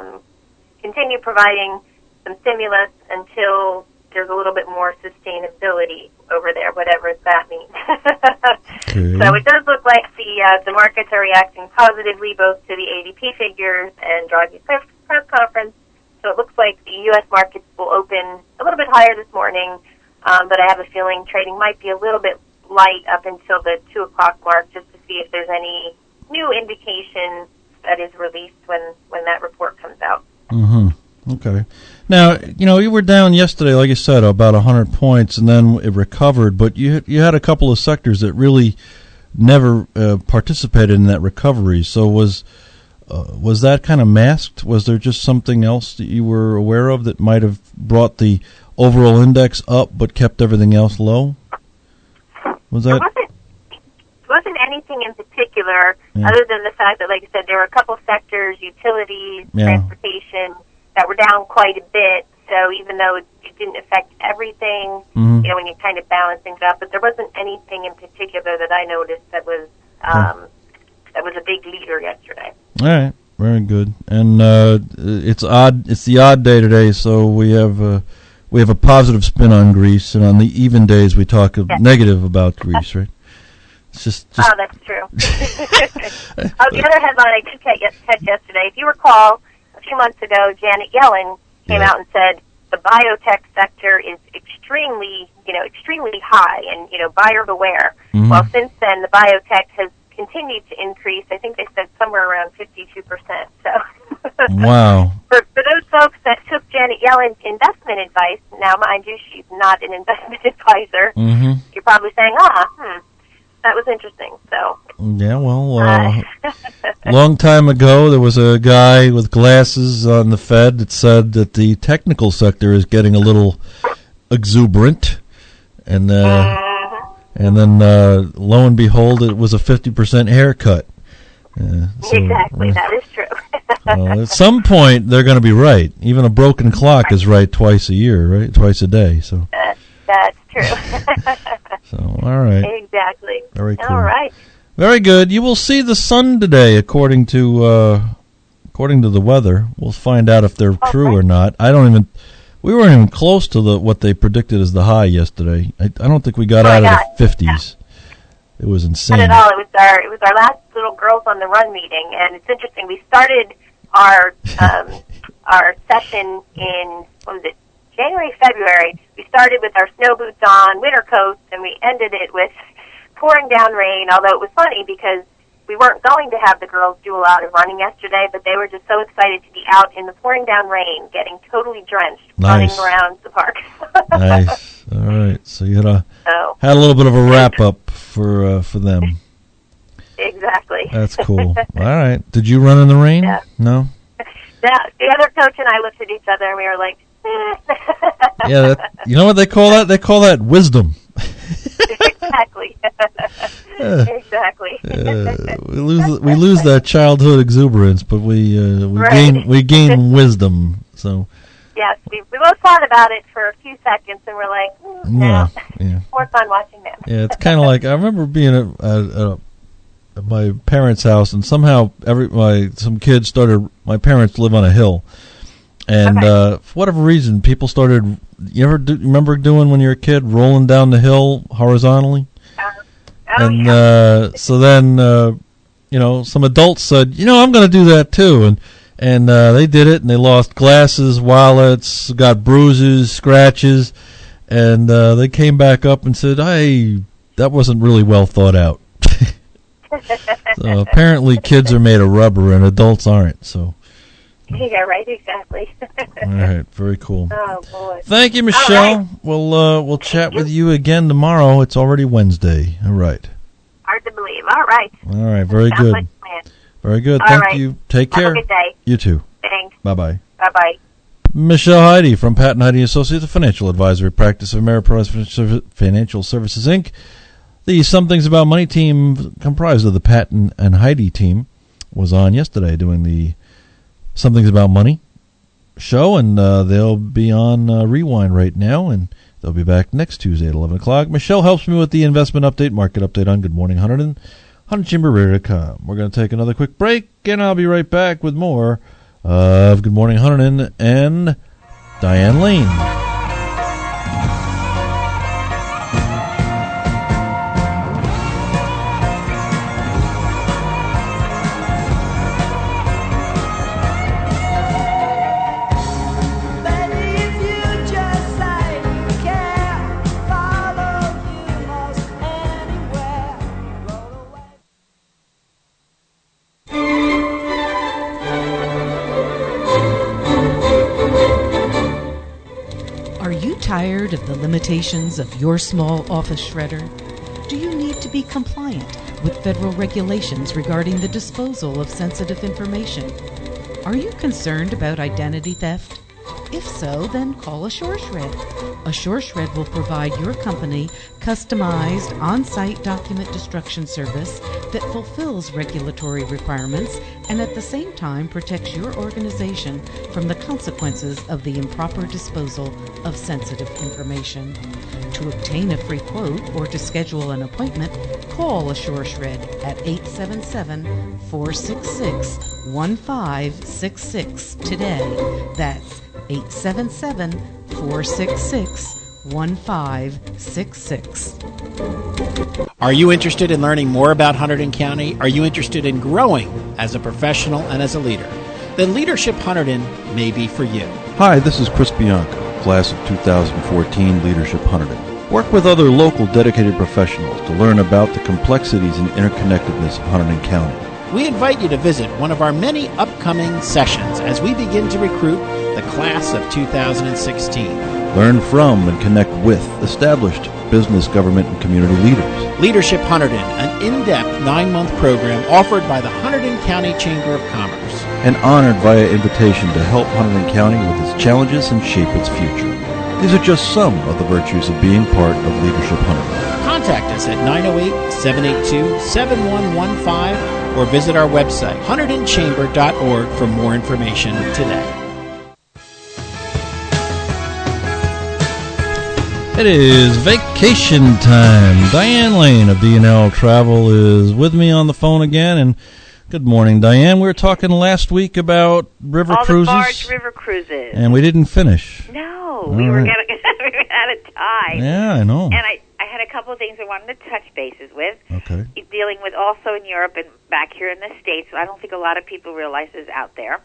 providing some stimulus until there's a little bit more sustainability over there, whatever that means. Okay. So it does look like the markets are reacting positively both to the ADP figures and Draghi's press conference. So it looks like the U.S. markets will open a little bit higher this morning, but I have a feeling trading might be a little bit light up until the 2 o'clock mark, just to see if there's any new indication that is released when that report comes out. Mm-hmm. Okay. Now, you were down yesterday, like I said, about 100 points, and then it recovered, but you had a couple of sectors that really never participated in that recovery. So was that kind of masked? Was there just something else that you were aware of that might have brought the overall index up but kept everything else low? Was that? It wasn't anything in particular, other than the fact that, like I said, there were a couple sectors, utilities, transportation, that were down quite a bit. So even though it didn't affect everything, when you kind of balance things out, but there wasn't anything in particular that I noticed that was a big leader yesterday. All right, very good. And it's odd. It's the odd day today, so we have a positive spin on Greece, and on the even days we talk negative about Greece, right? It's just oh, that's true. The other headline I did catch yesterday, if you recall, a few months ago, Janet Yellen came out and said the biotech sector is extremely high and, buyer beware. Mm-hmm. Well, since then, the biotech has continued to increase. I think they said somewhere around 52%. So, wow. For those folks that took Janet Yellen's investment advice, now mind you, she's not an investment advisor. Mm-hmm. You're probably saying, that was interesting. So yeah, well, long time ago there was a guy with glasses on the Fed that said that the technical sector is getting a little exuberant, and then lo and behold, it was a 50% haircut. Exactly, that is true. At some point, they're going to be right. Even a broken clock is right twice a year, right? Twice a day. So that's true. So, all right. Exactly. Very cool. All right. Very good. You will see the sun today, according to the weather. We'll find out if they're true or not. We weren't even close to what they predicted as the high yesterday. I don't think we got out of the 50s. It was insane. Not at all. It was our last little Girls on the Run meeting, and it's interesting. We started our session in, what was it, January, February. We started with our snow boots on, winter coats, and we ended it with pouring down rain, although it was funny because we weren't going to have the girls do a lot of running yesterday, but they were just so excited to be out in the pouring down rain, getting totally drenched, running around the park. Nice. All right. So you had a little bit of a wrap-up for them. Exactly. That's cool. All right. Did you run in the rain? Yeah. No? The other coach and I looked at each other, and we were like, Yeah, you know what they call that? They call that wisdom. Exactly. Exactly. We lose that childhood exuberance, but we gain wisdom. So. Yes, we both thought about it for a few seconds, and we're like, yeah. More fun watching them. Yeah, it's kind of like, I remember being at my parents' house, and somehow some kids started. My parents live on a hill, and for whatever reason, people started. You ever remember doing when you were a kid, rolling down the hill horizontally? So then, some adults said, I'm going to do that too, and they did it, and they lost glasses, wallets, got bruises, scratches, and they came back up and said, "Hey, that wasn't really well thought out." So apparently, kids are made of rubber, and adults aren't. So. Yeah, right. Exactly. All right, very cool. Oh boy! Thank you, Michelle. Right. We'll chat with you again tomorrow. It's already Wednesday. All right. Hard to believe. All right. All right. Very Sounds good. like a plan. Very good. All Thank right. you. Take care. Have a good day. You too. Thanks. Bye-bye. Bye-bye. Michelle Heide from Pat and Heide Associates, a financial advisory practice of Ameriprise Financial Services, Inc. The Some Things About Money team, comprised of the Pat and Heide team, was on yesterday doing the Some Things About Money show, and they'll be on Rewind right now, and they'll be back next Tuesday at 11 o'clock. Michelle helps me with the investment update, market update on Good Morning Hunterdon, HunterdonChamberRadio.com. We're going to take another quick break, and I'll be right back with more of Good Morning Hunterdon and Diane Lane. Tired of the limitations of your small office shredder? Do you need to be compliant with federal regulations regarding the disposal of sensitive information? Are you concerned about identity theft? If so, then call AssureShred. AssureShred will provide your company customized on-site document destruction service that fulfills regulatory requirements and at the same time protects your organization from the consequences of the improper disposal of sensitive information. To obtain a free quote or to schedule an appointment, call AssureShred at 877-466-1566 today. That's 877-466-1566. Are you interested in learning more about Hunterdon County? Are you interested in growing as a professional and as a leader? Then Leadership Hunterdon may be for you. Hi, this is Chris Bianco, class of 2014 Leadership Hunterdon. Work with other local dedicated professionals to learn about the complexities and interconnectedness of Hunterdon County. We invite you to visit one of our many upcoming sessions as we begin to recruit the class of 2016. Learn from and connect with established business, government, and community leaders. Leadership Hunterdon, an in-depth 9-month program offered by the Hunterdon County Chamber of Commerce. And honored via invitation to help Hunterdon County with its challenges and shape its future. These are just some of the virtues of being part of Leadership Hunterdon. Contact us at 908-782-7115 or visit our website, HunterdonChamber.org, for more information today. It is vacation time. Diane Lane of D&L Travel is with me on the phone again. And good morning, Diane. We were talking last week about river cruises. All the barge river cruises. And we didn't finish. No, we were out of time. Yeah, I know. And I had a couple of things I wanted to touch bases with. Okay. Dealing with also in Europe and back here in the States. I don't think a lot of people realize is out there.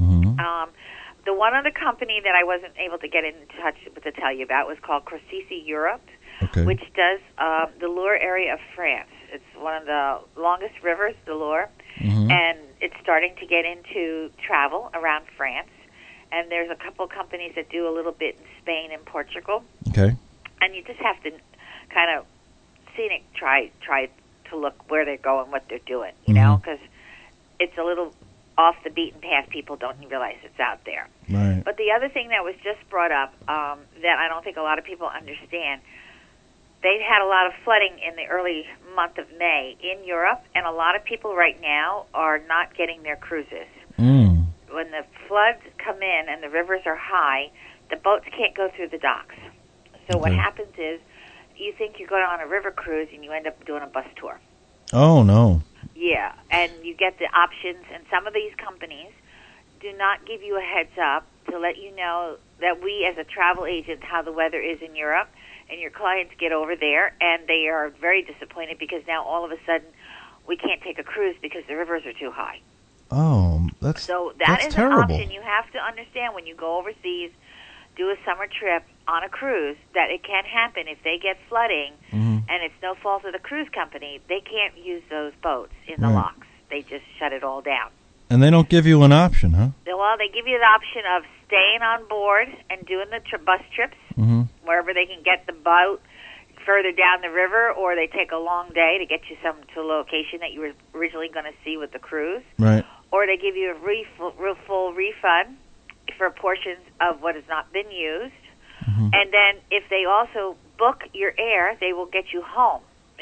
The one other company that I wasn't able to get in touch with to tell you about was called Crocisi Europe, which does the Loire area of France. It's one of the longest rivers, the Loire, and it's starting to get into travel around France. And there's a couple companies that do a little bit in Spain and Portugal. Okay. And you just have to kind of scenic try to look where they're going, what they're doing, you know, because it's a little off the beaten path. People don't realize it's out there. Right. But the other thing that was just brought up that I don't think a lot of people understand, they've had a lot of flooding in the early month of May in Europe, and a lot of people right now are not getting their cruises. When the floods come in and the rivers are high, the boats can't go through the docks. So what happens is you think you're going on a river cruise and you end up doing a bus tour. Oh, no. Yeah, and you get the options, and some of these companies do not give you a heads up to let you know that we as a travel agent, how the weather is in Europe, and your clients get over there, and they are very disappointed because now all of a sudden we can't take a cruise because the rivers are too high. Oh, that's terrible. An option you have to understand when you go overseas, do a summer trip on a cruise, that it can happen if they get flooding, and it's no fault of the cruise company. They can't use those boats in the locks. They just shut it all down. And they don't give you an option, huh? Well, they give you the option of staying on board and doing the bus trips wherever they can get the boat further down the river, or they take a long day to get you to a location that you were originally going to see with the cruise. Right. Or they give you a full refund for portions of what has not been used. And then if they also book your air, they will get you home,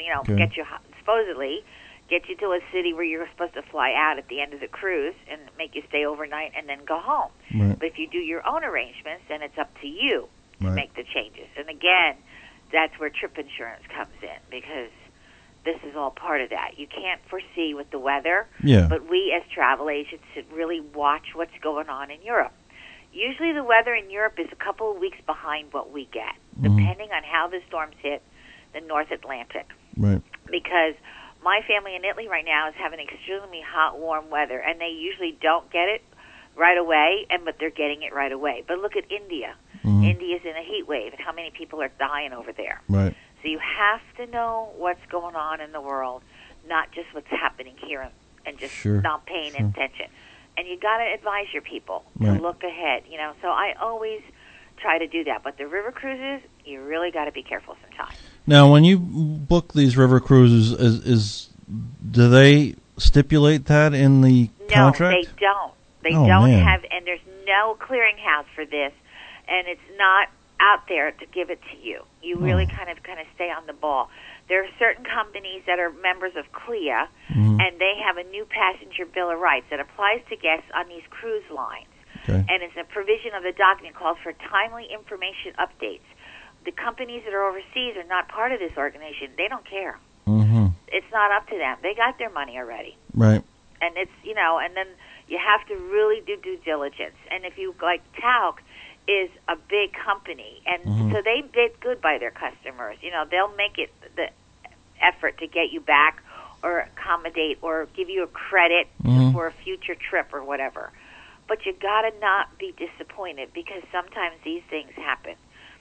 supposedly get you to a city where you're supposed to fly out at the end of the cruise and make you stay overnight and then go home. Right. But if you do your own arrangements, then it's up to you to make the changes. And again, that's where trip insurance comes in, because this is all part of that. You can't foresee with the weather, but we as travel agents should really watch what's going on in Europe. Usually the weather in Europe is a couple of weeks behind what we get, depending on how the storms hit the North Atlantic. Right. Because my family in Italy right now is having extremely hot, warm weather, and they usually don't get it right away, but they're getting it right away. But look at India. India's in a heat wave, and how many people are dying over there. Right. So you have to know what's going on in the world, not just what's happening here and just not paying attention. And you got to advise your people to look ahead, So I always try to do that. But the river cruises, you really got to be careful sometimes. Now, when you book these river cruises, do they stipulate that in the contract? No, they don't. They don't have, and there's no clearinghouse for this, and it's not out there to give it to you. You really kind of stay on the ball. There are certain companies that are members of CLIA, and they have a new passenger bill of rights that applies to guests on these cruise lines. Okay. And it's a provision of the document calls for timely information updates. The companies that are overseas are not part of this organization. They don't care. It's not up to them. They got their money already. Right. And it's, and then you have to really do due diligence. And if you, like Talc is a big company, and so they bid good by their customers. They'll make it the effort to get you back or accommodate or give you a credit for a future trip or whatever. But you got to not be disappointed, because sometimes these things happen.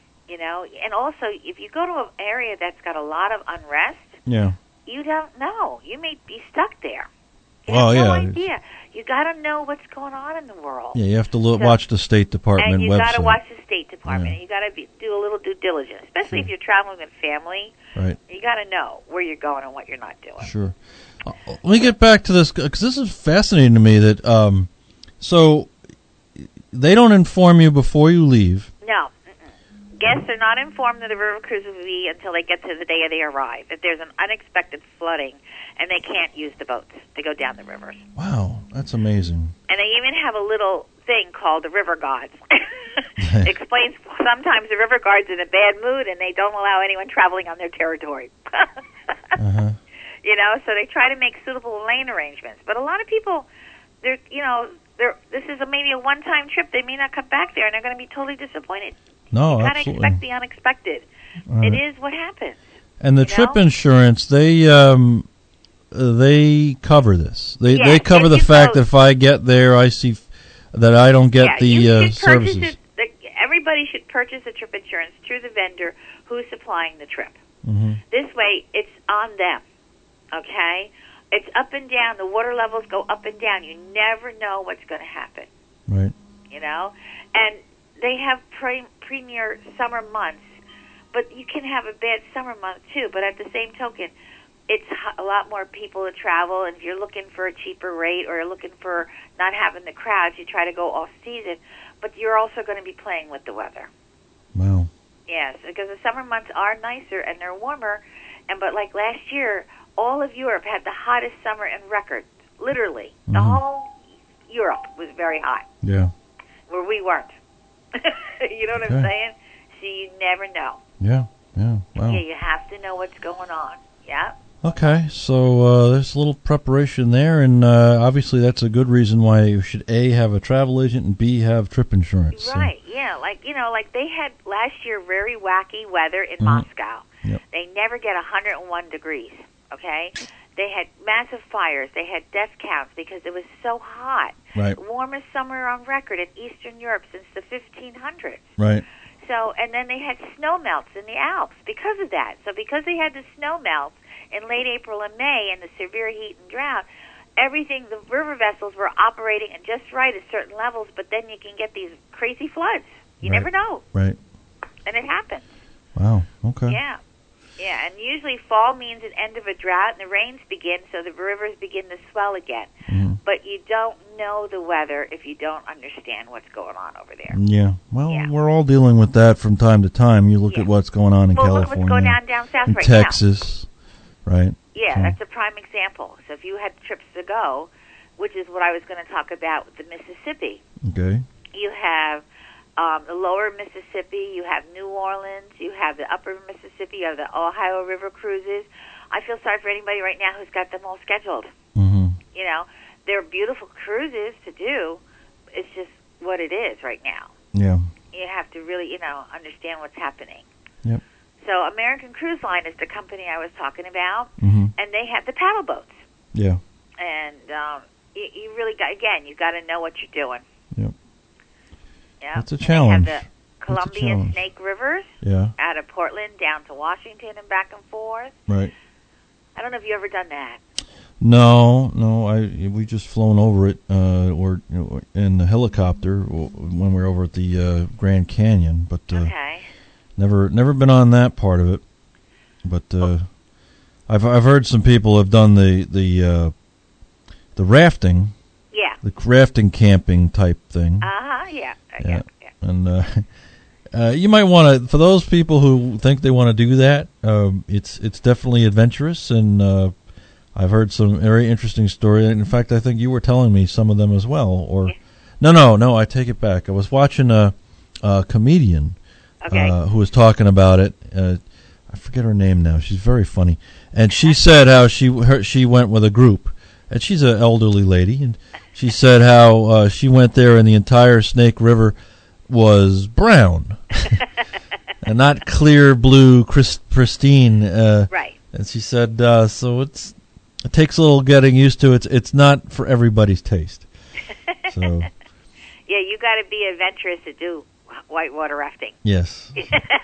And also, if you go to an area that's got a lot of unrest, you don't know. You may be stuck there. You have no idea. You got to know what's going on in the world. Yeah, you have to watch the State Department website. And you got to watch the State Department. And you got to do a little due diligence, especially if you're traveling with family. Right. You got to know where you're going and what you're not doing. Sure. Let me get back to this, because this is fascinating to me. That so they don't inform you before you leave. No. Guests are not informed that the river cruise will be until they get to the day they arrive. If there's an unexpected flooding, and they can't use the boats to go down the rivers. Wow, that's amazing. And they even have a little thing called the River Guards. Explains sometimes the River Guards in a bad mood, and they don't allow anyone traveling on their territory. So they try to make suitable lane arrangements. But a lot of people, this is maybe a one-time trip. They may not come back there, and they're going to be totally disappointed. No, you got to absolutely. expect the unexpected. It is what happens. And the trip insurance, they cover this. They cover the fact that if I get there, I see that I don't get the services. Everybody should purchase a trip insurance through the vendor who's supplying the trip. Mm-hmm. This way, it's on them, okay? It's up and down. The water levels go up and down. You never know what's going to happen. Right. You know? And they have premier summer months, but you can have a bad summer month, too. But at the same token, it's a lot more people to travel, and if you're looking for a cheaper rate or you're looking for not having the crowds, you try to go off-season. But you're also going to be playing with the weather. Wow. Yes, because the summer months are nicer and they're warmer. But like last year, all of Europe had the hottest summer in record. Literally, the whole Europe was very hot. Yeah. Where we weren't. You know what I'm saying? So you never know. Yeah. Wow. Yeah, you have to know what's going on. Yeah. Okay, so there's a little preparation there, and obviously that's a good reason why you should A, have a travel agent, and B, have trip insurance. Right, yeah, like they had last year very wacky weather in Moscow. Yep. They never get 101 degrees, okay? They had massive fires. They had death counts because it was so hot. Right. Warmest summer on record in Eastern Europe since the 1500s. Right. So, and then they had snow melts in the Alps because of that. So because they had the snow melts in late April and May and the severe heat and drought, everything, the river vessels were operating at just right at certain levels, but then you can get these crazy floods. You never know. Right. And it happens. Wow, okay. Yeah. Yeah, and usually fall means an end of a drought and the rains begin, so the rivers begin to swell again. Mm-hmm. But you don't know the weather if you don't understand what's going on over there. Yeah, well, we're all dealing with that from time to time. You look at what's going on in California, look what's going on down south in right Texas, right? Yeah, So- that's a prime example. So if you had trips to go, which is what I was going to talk about with the Mississippi, Okay. you have the lower Mississippi, you have New Orleans, you have the upper Mississippi, you have the Ohio River cruises. I feel sorry for anybody right now who's got them all scheduled. Mm-hmm. You know, they're beautiful cruises to do. It's just what it is right now. Yeah. You have to really, understand what's happening. Yep. So American Cruise Line is the company I was talking about, Mm-hmm. and they have the paddle boats. Yeah. And you really got, again, you got to know what you're doing. Yep. Yeah. That's a challenge. They have the Columbia Snake Rivers out of Portland down to Washington and back and forth. Right. I don't know if you ever done that. No. We just flown over it, or in the helicopter when we were over at the Grand Canyon, but never been on that part of it. But I've heard some people have done the rafting. Yeah. The rafting camping type thing. Yeah. And you might want to, for those people who think they want to do that, it's definitely adventurous, and I've heard some very interesting stories. In fact, I think you were telling me some of them as well. Or no, I take it back. I was watching a comedian who was talking about it. I forget her name now. She's very funny, and she said how she went with a group, and she's an elderly lady, and she said how she went there and the entire Snake River was brown and not clear blue, pristine. Right. And she said, so it takes a little getting used to. It's not for everybody's taste. So. Yeah, you got to be adventurous to do whitewater rafting. Yes.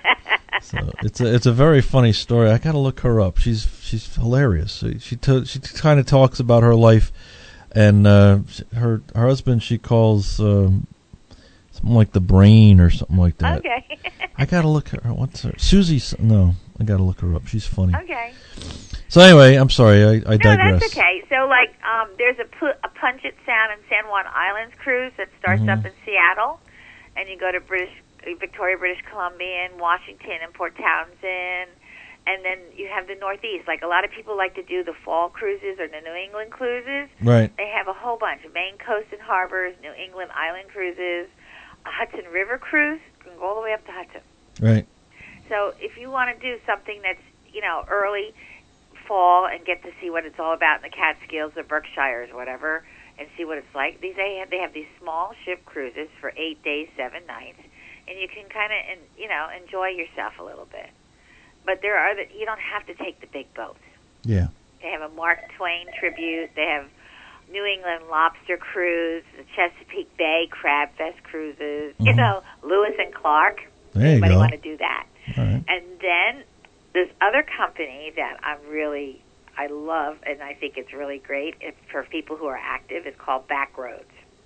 So it's a very funny story. I got to look her up. She's hilarious. She kind of talks about her life, and her husband she calls something like the Brain or something like that. Okay. I got to look her. What's her? Susie? No, I got to look her up. She's funny. Okay. So anyway, I'm sorry. I digress. No, that's okay. So there's a Puget Sound and San Juan Islands cruise that starts up in Seattle, and you go to Victoria, British Columbia, and Washington, and Port Townsend, and then you have the Northeast. Like a lot of people like to do the fall cruises or the New England cruises. Right. They have a whole bunch: Maine Coast and Harbors, New England Island cruises, a Hudson River cruise, can go all the way up to Hudson. Right. So if you want to do something that's early fall and get to see what it's all about in the Catskills or Berkshires or whatever, and see what it's like. They have these small ship cruises for 8 days, 7 nights, and you can kind of enjoy yourself a little bit. but there are you don't have to take the big boats. Yeah. They have a Mark Twain tribute. They have New England Lobster Cruise, the Chesapeake Bay Crab Fest cruises. You know, Lewis and Clark. There you Anybody go. want to do that? All right. And then this other company that I love, and I think it's really great. It's for people who are active. It's called Backroads.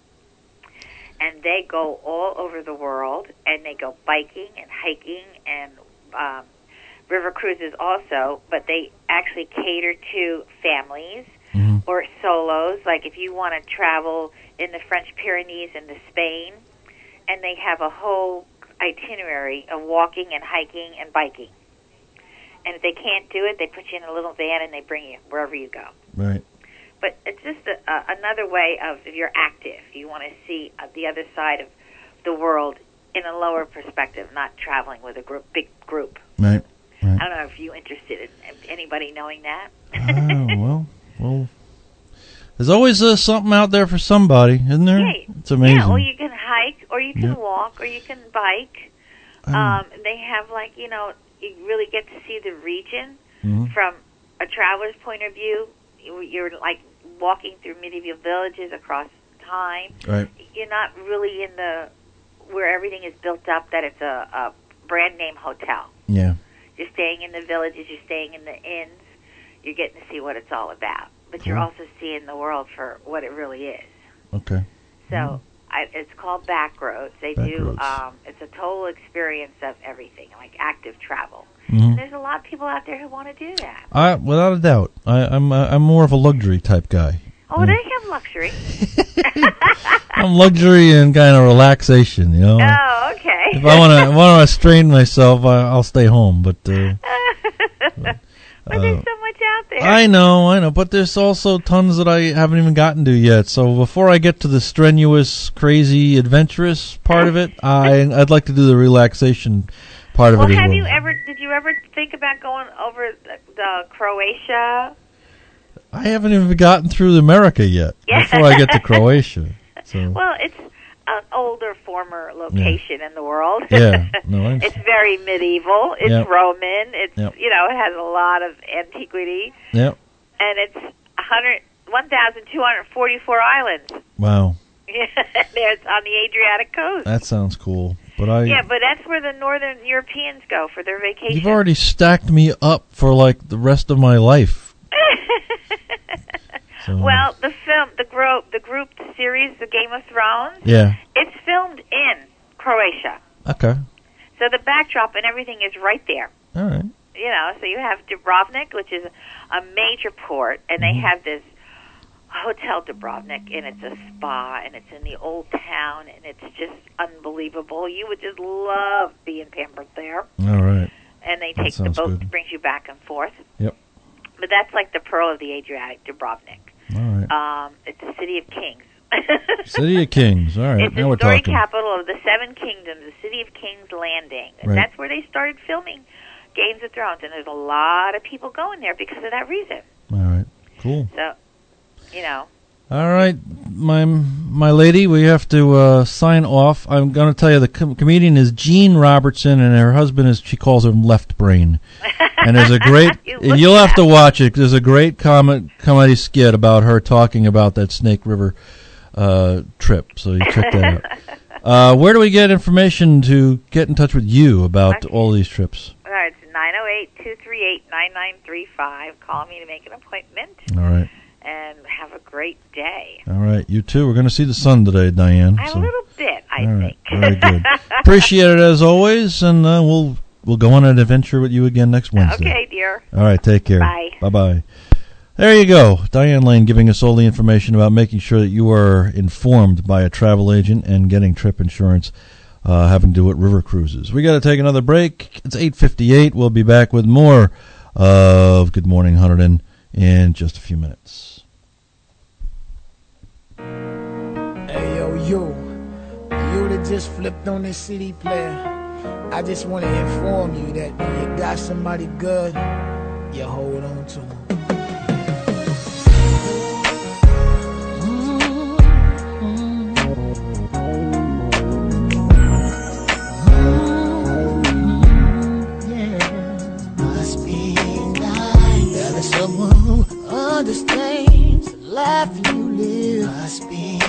And they go all over the world, and they go biking and hiking and river cruises also, but they actually cater to families or solos. Like if you want to travel in the French Pyrenees into Spain, and they have a whole itinerary of walking and hiking and biking. And if they can't do it, they put you in a little van and they bring you wherever you go. Right. But it's just another way of, if you're active, you want to see the other side of the world in a lower perspective, not traveling with a big group. Right. I don't know if you're interested in anybody knowing that. Well, there's always something out there for somebody, isn't there? Yeah. It's amazing. Yeah, or you can hike, or you can walk, or you can bike. They have, like, you know, you really get to see the region from a traveler's point of view. You're, like, walking through medieval villages across time. Right. You're not really in where everything is built up, that it's a brand name hotel. Yeah. You're staying in the villages, you're staying in the inns, you're getting to see what it's all about. But you're also seeing the world for what it really is. Okay. So it's called Backroads. They do, it's a total experience of everything, like active travel. And there's a lot of people out there who want to do that. Without a doubt. I'm more of a luxury type guy. Oh, they have luxury. I'm luxury and kind of relaxation, you know. Oh, okay. If I want to strain myself, I'll stay home. But there's so much out there. I know, but there's also tons that I haven't even gotten to yet. So before I get to the strenuous, crazy, adventurous part of it, I'd like to do the relaxation part of it as well. Did you ever think about going over the Croatia? I haven't even gotten through America yet before I get to Croatia. So. Well, it's an older, former location in the world. Yeah, it's very medieval. It's Roman. It's it has a lot of antiquity. Yep. And it's 1,244 islands. Wow. There's on the Adriatic coast. That sounds cool. But but that's where the Northern Europeans go for their vacation. You've already stacked me up for like the rest of my life. So. Well, the film, the group series, the Game of Thrones. Yeah. It's filmed in Croatia. Okay. So the backdrop and everything is right there. All right. You know, so you have Dubrovnik, which is a major port, and they have this Hotel Dubrovnik, and it's a spa, and it's in the old town, and it's just unbelievable. You would just love being pampered there. All right. And they take the boat that brings you back and forth. Yep. But that's like the pearl of the Adriatic, Dubrovnik. All right. It's the City of Kings. City of Kings. All right. It's now we're the story talking. capital of the Seven Kingdoms, the City of Kings Landing. And that's where they started filming Games of Thrones. And there's a lot of people going there because of that reason. All right. Cool. So, you know. All right, my lady, we have to sign off. I'm going to tell you the comedian is Jean Robertson, and her husband she calls him Left Brain. And there's a great, you'll have to watch it. There's a great comedy skit about her talking about that Snake River trip. So you check that out. Where do we get information to get in touch with you about all these trips? It's 908-238-9935. Call me to make an appointment. All right. And have a great day. All right, you too. We're going to see the sun today, Diane. A little bit, I think. Very good. Appreciate it as always, and we'll go on an adventure with you again next Wednesday. Okay, dear. All right, take care. Bye. Bye-bye. There you go. Diane Lane giving us all the information about making sure that you are informed by a travel agent and getting trip insurance having to do with river cruises. We got to take another break. It's 8:58. We'll be back with more of Good Morning Hunterdon in just a few minutes. Hey, you that just flipped on this CD player, I just want to inform you that when you got somebody good, you hold on to them.